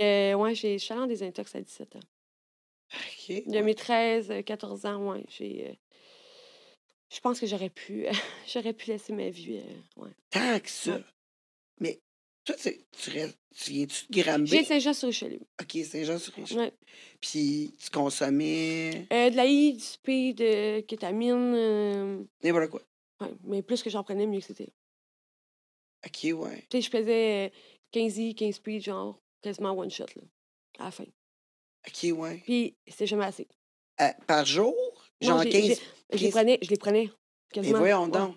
Ouais, je suis allée en désintox à 17 ans. OK. De mes 13, 14 ans, ouais, je pense que j'aurais pu laisser ma vie, ouais. Tant que ça. Ouais. Mais toi, tu viens-tu de Je Granby? viens de Saint-Jean-sur-Richelieu. OK, Saint-Jean-sur-Richelieu. Ouais. Puis tu consommais De l'AI, du speed, kétamine, n'importe quoi. ouais, mais plus que j'en prenais, mieux que c'était. OK, ouais. Tu sais, je faisais 15 speed, genre, quasiment one shot, là, à la fin. OK, ouais. Puis, c'était jamais assez. Par jour? Non, Genre 15... je les prenais Mais quasiment. voyons Ouais. donc.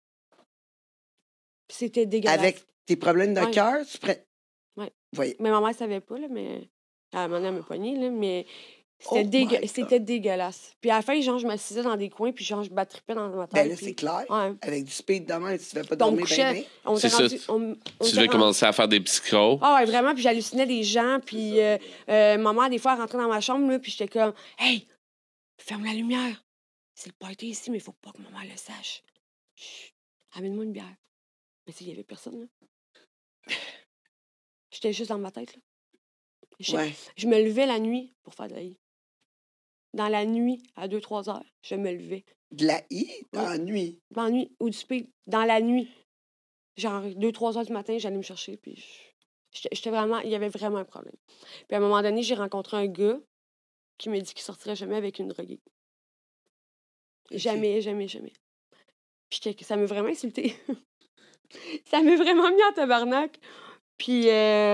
Puis c'était dégueulasse. Avec tes problèmes de Ouais. cœur, tu prends... Ouais. Voyez. Mais ma mère savait pas, là, mais... Elle m'en a me poignet, là, mais... Oh my God. C'était dégueulasse. Puis à la fin, genre, je m'assisais dans des coins, puis genre, je battrippais dans ma tête. Ben là, puis... c'est clair. Ouais. Avec du speed de même, tu te fais pas Puis on me dormir couchait. bien. On C'est était ça. rendu... Tu devais commencer à faire des psychos. Ah ouais, vraiment, puis j'hallucinais des gens, puis ma mère, des fois, elle rentrait dans ma chambre, là, puis j'étais comme « Hey, ferme la lumière! C'est le party ici, mais il faut pas que maman le sache. Chut, amène-moi une bière. » Mais tu sais, il y avait personne, là. J'étais juste dans ma tête, là. Ouais. Je me levais la nuit pour faire de la I. Dans la nuit, à 2-3 heures, je me levais. De la I dans la nuit. Dans la nuit, ou du speed, dans la nuit. Genre, 2-3 heures du matin, j'allais me chercher, puis j'étais vraiment... Il y avait vraiment un problème. Puis à un moment donné, j'ai rencontré un gars qui m'a dit qu'il sortirait jamais avec une droguée. Ok. Jamais, jamais, jamais. Puis ça m'a vraiment insulté. Ça m'a vraiment mis en tabarnak. Puis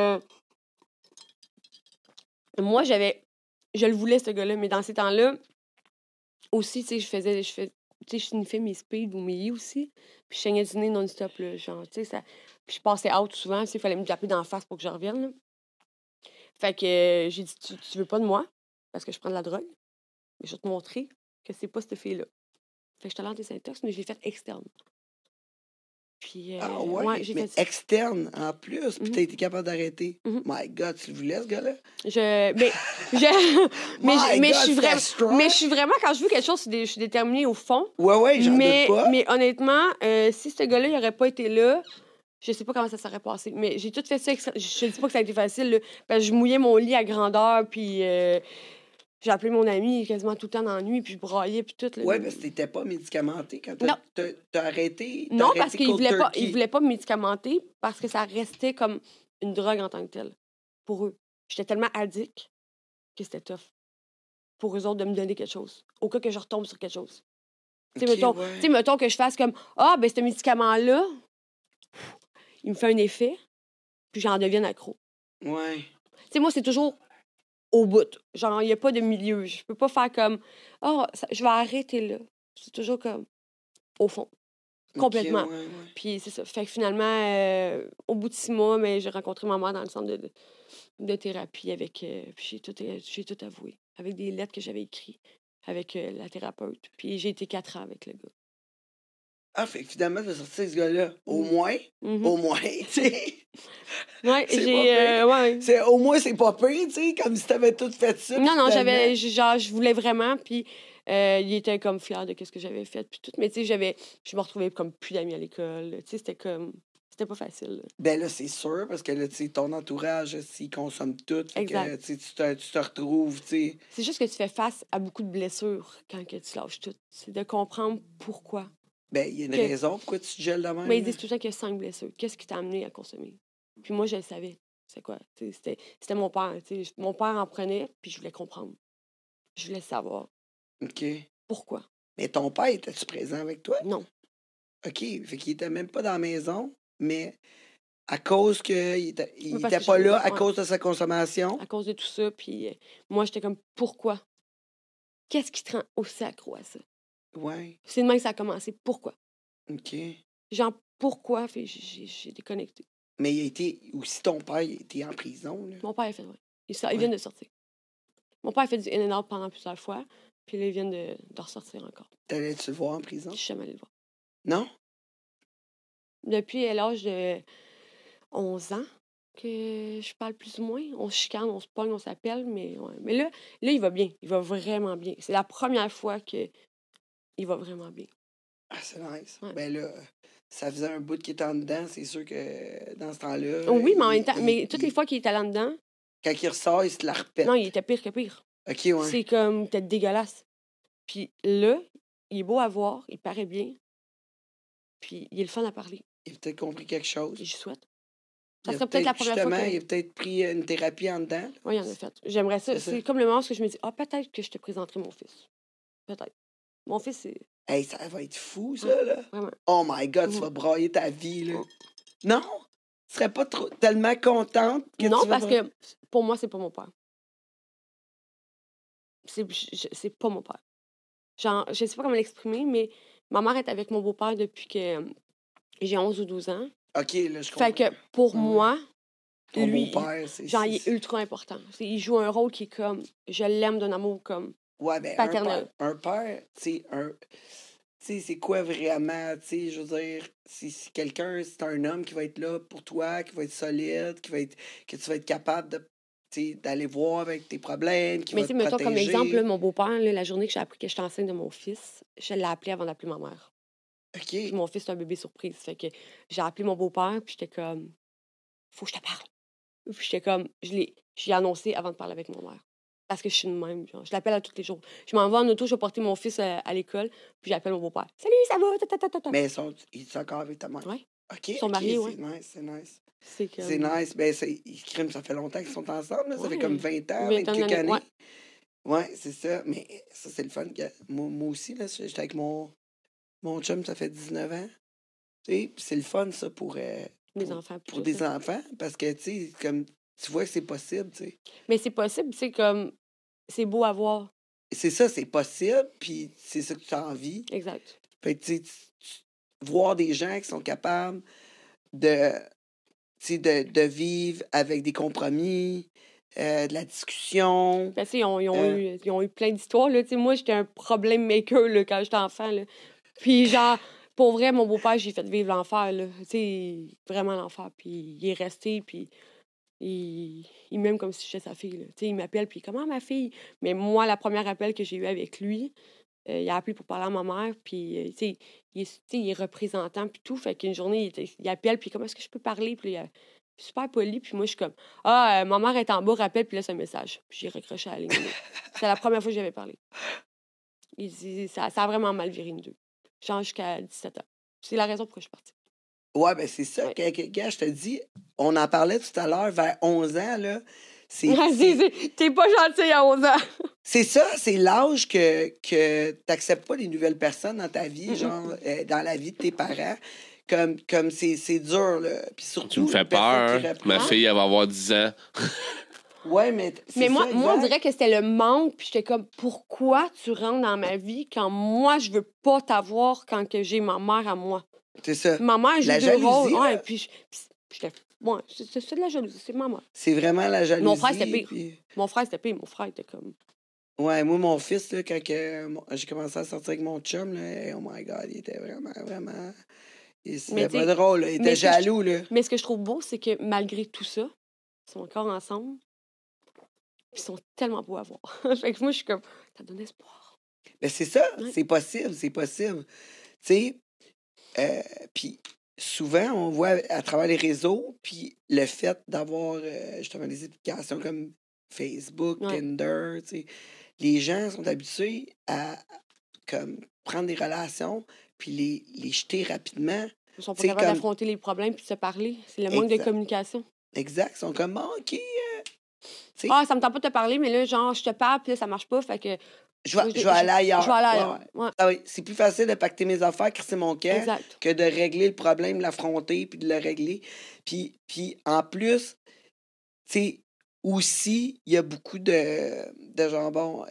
moi, je le voulais, ce gars-là, mais dans ces temps-là, aussi, tu sais, tu sais, je sniffais mes speed ou mes I aussi. Puis je saignais du nez non-stop, là, genre, tu sais, ça... Puis je passais out souvent, tu sais, il fallait me taper dans la face pour que je revienne, là. Fait que j'ai dit, tu veux pas de moi? Parce que je prends de la drogue. Mais je vais te montrer que c'est pas cette fille-là. Fait que je suis allée en désintox, mais je l'ai fait externe. Puis, Ah ouais, j'ai mais fait ça. externe en plus, puis t'as été capable d'arrêter. Mhm. My God, tu le voulais, ce gars-là? Mais je suis c'était vraiment... strong. Mais je suis vraiment, quand je veux quelque chose, je suis déterminée au fond. Ouais, j'en doute pas. Mais honnêtement, si ce gars-là, il aurait pas été là, je sais pas comment ça serait passé. Mais j'ai tout fait ça. Je dis pas que ça a été facile, là, parce que je mouillais mon lit à grandeur, puis j'ai appelé mon ami quasiment tout le temps dans la nuit, puis je braillais, puis tout. Là. Ouais, parce que t'étais pas médicamenté quand Non. t'as arrêté. Non, arrêté parce qu'il Cold Turkey. voulait pas me médicamenter, parce que ça restait comme une drogue en tant que telle, pour eux. J'étais tellement addict que c'était tough pour eux autres de me donner quelque chose, au cas que je retombe sur quelque chose. Tu sais, Ok, ouais. mettons que je fasse comme « Ah, ben ce médicament-là, il me fait un effet, puis j'en devienne accro. » Ouais. Tu sais, moi, c'est toujours au bout. Genre, il n'y a pas de milieu. Je peux pas faire comme « Ah, je vais arrêter là. » C'est toujours comme au fond. Complètement. Ok, ouais. Puis c'est ça. Fait que finalement, au bout de 6 mois, mais j'ai rencontré ma mère dans le centre de thérapie avec... puis j'ai tout avoué. Avec des lettres que j'avais écrites avec la thérapeute. Puis j'ai été 4 ans avec le gars. Ah, fait que finalement, t'as sorti ce gars-là. Au moins, tu sais. Ouais, C'est j'ai... pas pire. ouais. Au moins, c'est pas pire, tu sais, comme si t'avais tout fait ça. Non, finalement. je voulais vraiment, puis il était comme fier de ce que j'avais fait, puis tout. Mais tu sais, je me retrouvais comme plus d'amis à l'école. Tu sais, c'était pas facile. Là. Ben là, c'est sûr, parce que là, tu sais, ton entourage, s'il consomme tout, fait que, tu sais, tu te retrouves, tu sais. C'est juste que tu fais face à beaucoup de blessures quand que tu lâches tout. C'est de comprendre pourquoi. Ben, il y a une raison pourquoi tu te gèles de même. Mais ils disent tout le temps qu'il y a 5 blessures. Qu'est-ce qui t'a amené à consommer? Puis moi, je le savais. C'est quoi? C'était mon père. T'sais. Mon père en prenait, puis je voulais comprendre. Je voulais savoir. OK. Pourquoi? Mais ton père, était-tu présent avec toi? Non. OK. Fait qu'il était même pas dans la maison, mais à cause qu'il était que pas là, à ouais. cause de sa consommation. À cause de tout ça, puis moi, j'étais comme, pourquoi? Qu'est-ce qui te rend aussi accro à ça? Ouais. C'est de même que ça a commencé. Pourquoi? OK. Genre, pourquoi? Fait j'ai déconnecté. Mais il a été... Aussi, ton père, il était en prison, là. Mon père a fait, ouais. Il vient de sortir. Mon père a fait du in and out pendant plusieurs fois, puis là, il vient de ressortir encore. T'allais-tu le voir en prison? Je suis jamais allée le voir. Non? Depuis l'âge de 11 ans que je parle plus ou moins. On se chicane, on se pogne, on s'appelle, mais ouais. Mais là, il va bien. Il va vraiment bien. C'est la première fois qu'il va vraiment bien. Ah, c'est nice. Ouais. Ben là, ça faisait un bout qu'il était en dedans, c'est sûr que dans ce temps-là... Oui, mais en même temps, toutes les fois qu'il était là-dedans, Quand il ressort, il se la repète. Non, il était pire que pire. OK, ouais. C'est comme, t'es dégueulasse. Puis là, il est beau à voir, il paraît bien. Puis il est le fun à parler. Il a peut-être compris quelque chose. Et je souhaite. Ça serait peut-être la première fois que... il a peut-être pris une thérapie en dedans. Oui, il en a fait. J'aimerais ça. C'est comme le moment où je me dis, peut-être que je te présenterai mon fils. Peut-être. Mon fils, c'est... Hey, ça va être fou, ça, là. Vraiment. Oh my God, tu vas brailler ta vie, là. Non? Tu serais pas tellement contente que non, tu vas... parce que pour moi, c'est pas mon père. C'est pas mon père. Genre, je sais pas comment l'exprimer, mais ma mère est avec mon beau-père depuis que j'ai 11 ou 12 ans. OK, là, je comprends. Fait que pour moi, ton lui, beau-père, c'est... genre, il est ultra important. Il joue un rôle qui est comme... Je l'aime d'un amour comme paternel. Un père, tu sais, c'est quoi vraiment, tu sais, je veux dire, si quelqu'un, c'est un homme qui va être là pour toi, qui va être solide, que tu vas être capable de, d'aller voir avec tes problèmes, qui va te protéger. Comme exemple, là, mon beau-père, là, la journée que j'ai appris que j'étais enceinte de mon fils, je l'ai appelé avant d'appeler ma mère. OK. Puis mon fils, c'est un bébé surprise. Fait que j'ai appelé mon beau-père, puis j'étais comme, faut que je te parle. Puis j'étais comme, j'ai annoncé avant de parler avec mon mère. Parce que je suis une même, genre. Je l'appelle à tous les jours. Je m'en vais en auto, je vais porter mon fils à l'école, puis j'appelle mon beau-père. Salut, ça va? Mais ils sont encore avec ta mère? Oui. OK. Ils sont mariés, oui. C'est nice. C'est nice. Ben, ça fait longtemps qu'ils sont ensemble, là. Ça fait comme 20 ans, 20 quelques années. Ouais. Ouais, c'est ça. Mais ça, c'est le fun. Moi aussi, là, j'étais avec mon chum, ça fait 19 ans. Tu sais, c'est le fun, ça, pour enfants. Pour des enfants, parce que, tu sais, comme, tu vois que c'est possible, tu sais. Mais c'est possible, c'est comme, c'est beau à voir. C'est ça, c'est possible, puis c'est ça que tu as envie. Exact. Fait que, tu sais, voir des gens qui sont capables de vivre avec des compromis, de la discussion. Ben, ils ont eu plein d'histoires, là. Tu sais, moi, j'étais un problème maker, là, quand j'étais enfant, là. Puis, genre, pour vrai, mon beau-père, j'ai fait vivre l'enfer, là. Tu sais, vraiment l'enfer. Puis, il est resté, puis il m'aime comme si j'étais sa fille, là. Tu sais, il m'appelle, puis comment ma fille? Mais moi, la première appel que j'ai eu avec lui, il a appelé pour parler à ma mère, puis, tu sais, il est représentant, puis tout. Fait qu'une journée, il appelle, puis comment est-ce que je peux parler? Puis, il est super poli, puis moi, je suis comme, ma mère est en bas, rappelle, puis laisse un message. Puis j'ai recroché à la ligne. C'était la première fois que j'avais parlé. Ça a vraiment mal viré une deux. Genre jusqu'à 17 ans. C'est la raison pourquoi je suis partie. Ouais, ben c'est ça. Ouais. Gars, je te dis, on en parlait tout à l'heure, vers 11 ans, là. T'es pas gentil à 11 ans. C'est ça, c'est l'âge que t'acceptes pas les nouvelles personnes dans ta vie, genre, dans la vie de tes parents. Comme c'est dur, là. Puis surtout, tu me fais peur. Ma fille, elle va avoir 10 ans. Ouais, mais moi, on dirait que c'était le manque, puis j'étais comme, pourquoi tu rentres dans ma vie quand moi, je veux pas t'avoir quand que j'ai ma mère à moi? C'est ça. Ma mère joue deux rôles. Ouais, puis j'étais... Ouais, c'est de la jalousie, c'est maman. C'est vraiment la jalousie. Mon frère, c'était pire. Puis... Mon frère, c'était pire. Mon frère était comme... Ouais, moi, mon fils, là, quand j'ai commencé à sortir avec mon chum, là, oh my God, il était vraiment... C'était pas drôle, là. Il était jaloux, là. Mais ce que je trouve beau, c'est que malgré tout ça, ils sont encore ensemble. Ils sont tellement beaux à voir. Fait que moi, je suis comme, ça donne espoir. Ben, c'est ça, ouais. c'est possible. Tu sais, puis souvent, on voit à travers les réseaux, puis le fait d'avoir justement des applications comme Facebook, Tinder, tu sais, les gens sont habitués à comme prendre des relations puis les jeter rapidement. Ils sont pas capables d'affronter les problèmes puis de se parler. C'est le manque de communication. Exact. Ils sont comme, OK... ça me tente pas de te parler, mais là, genre, je te parle, puis là, ça marche pas, fait que... Je vais aller ailleurs. Je vais aller ailleurs. Ouais. Ah oui, c'est plus facile de pacter mes affaires, crisser mon camp, que de régler le problème, l'affronter, puis de le régler. Puis en plus, tu sais, aussi, il y a beaucoup de jambon,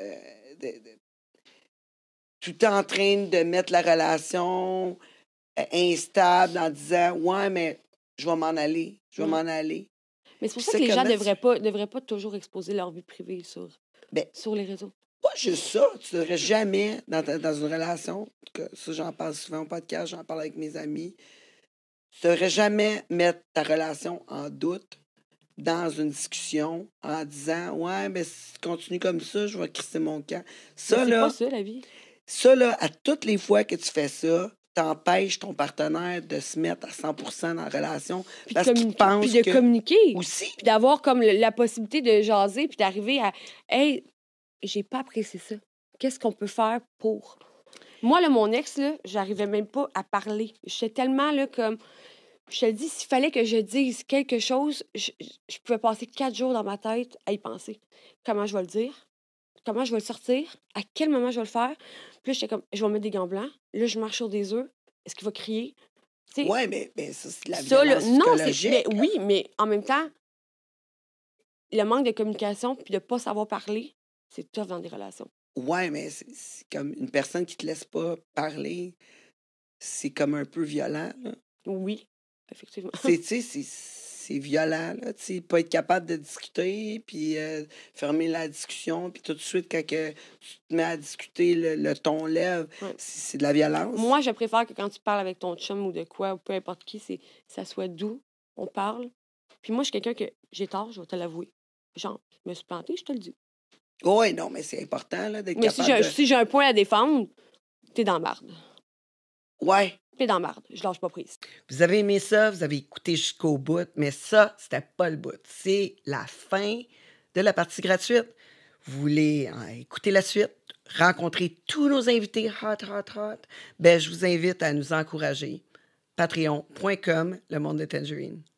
tout en train de mettre la relation instable en disant, ouais, mais je vais m'en aller, Mais c'est pour ça que les gens devraient pas toujours exposer leur vie privée sur les réseaux. Pas juste ça. Tu devrais jamais, dans une relation, ça j'en parle souvent au podcast, j'en parle avec mes amis, tu devrais jamais mettre ta relation en doute dans une discussion en disant « Ouais, mais si tu continues comme ça, je vais crisser mon camp. » Ça, là... C'est pas ça, la vie. Ça, là, à toutes les fois que tu fais ça, t'empêches ton partenaire de se mettre à 100% dans la relation Puis parce qu'il pense puis de que... communiquer. Aussi. Puis d'avoir comme la possibilité de jaser puis d'arriver à « Hey, j'ai pas apprécié ça. Qu'est-ce qu'on peut faire pour... » Moi, là, mon ex, là, j'arrivais même pas à parler. J'étais tellement, là, comme... Je te le dis, s'il fallait que je dise quelque chose, je pouvais passer 4 jours dans ma tête à y penser. Comment je vais le dire? Comment je vais le sortir? À quel moment je vais le faire? Puis là, j'étais comme, je vais mettre des gants blancs. Là, je marche sur des œufs. Est-ce qu'il va crier? Oui, mais ça, c'est de la ça, violence psychologique. Oui, mais en même temps, le manque de communication puis de ne pas savoir parler, c'est tough dans des relations. Oui, mais c'est comme une personne qui te laisse pas parler, c'est comme un peu violent. Là. Oui, effectivement. C'est violent, là, pas être capable de discuter, puis fermer la discussion, puis tout de suite, quand que tu te mets à discuter, le ton lève, c'est de la violence. Moi, je préfère que quand tu parles avec ton chum ou de quoi, ou peu importe qui, ça soit doux, on parle. Puis moi, je suis quelqu'un que j'ai tort, je vais te l'avouer. Genre, je me suis plantée, je te le dis. Oui, non, mais c'est important là, d'être capable Mais si j'ai un point à défendre, t'es dans la marde. Ouais. T'es dans la marde. Je lâche pas prise. Vous avez aimé ça, vous avez écouté jusqu'au bout, mais ça, c'était pas le bout. C'est la fin de la partie gratuite. Vous voulez écouter la suite, rencontrer tous nos invités hot, ben, je vous invite à nous encourager. Patreon.com, le monde de Tangerine.